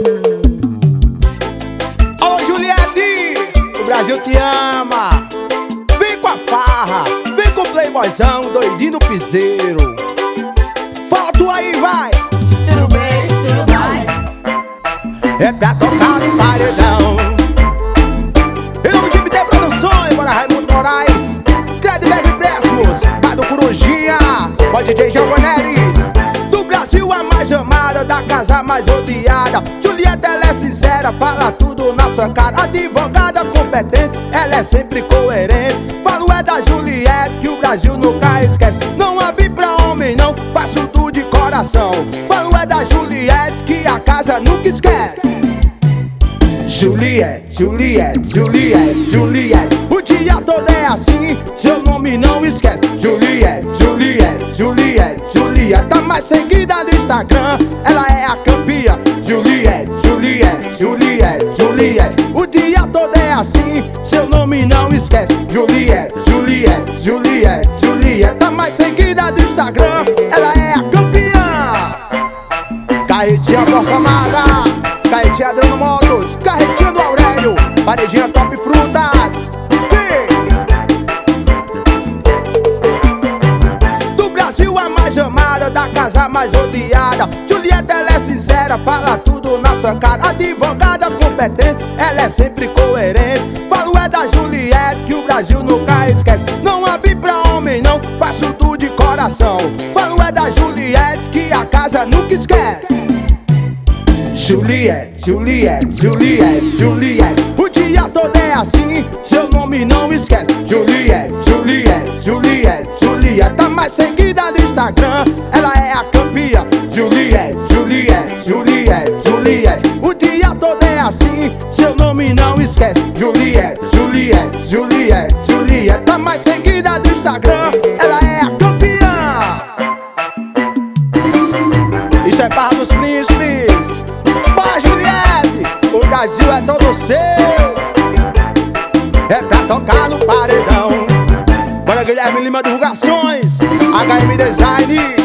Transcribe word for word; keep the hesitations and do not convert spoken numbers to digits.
Alô, Juliette, o Brasil te ama. Vem com a farra, vem com o playboyzão, doidinho do piseiro. Fala tu aí, vai. Tudo bem, tudo vai. É pra tocar no paredão. Em nome de M D Produções, bora Raimundo Moraes, Credberg Impressos, vai do Corujinha, pode D J João Neres. Do Brasil a mais amada, da casa mais odiada. Juliette, ela é sincera, fala tudo na sua cara. Advogada competente, ela é sempre coerente. Falo é da Juliette, que o Brasil nunca esquece. Não abre pra homem não, faço tudo de coração. Falo é da Juliette, que a casa nunca esquece. Juliette, Juliette, Juliette, Juliette, o dia todo é assim, seu nome não esquece. Juliette, Juliette, Juliette, Juliette, tá mais seguida no Instagram, ela é a campeã. Juliette, Juliette, Juliette, Juliette, o dia todo é assim, seu nome não esquece. Juliette, Juliette, Juliette, Juliette, tá mais seguida no Instagram, ela é a campeã. Carretinha Porcamada, Carretinha Adriano Motos, Carretinha do Aurélio, Paredinha Top Frutas. Vem! Do Brasil a mais amada, da casa mais odiada. Juliette, ela é sincera, fala tudo na sua cara. Advogada competente, ela é sempre coerente. Falo é da Juliette, que o Brasil nunca esquece. Não abre pra homem não, faço tudo de coração. Falo é da Juliette, que a casa nunca esquece. Juliette, Juliette, Juliette, Juliette, o dia todo é assim, seu nome não esquece. Juliette, Juliette, Juliette, Juliette, tá mais seguida no Instagram, ela é a campeã. Juliette, Juliette, Juliette, Juliette, o dia todo é assim, seu nome não esquece. Juliette, Juliette, Juliette, Juliette, tá mais seguida no Instagram, ela é a campeã. Isso é Barra dos Príncipes. O Brasil é todo seu, é pra tocar no paredão. Bora Guilherme Lima Divulgações, H M Design.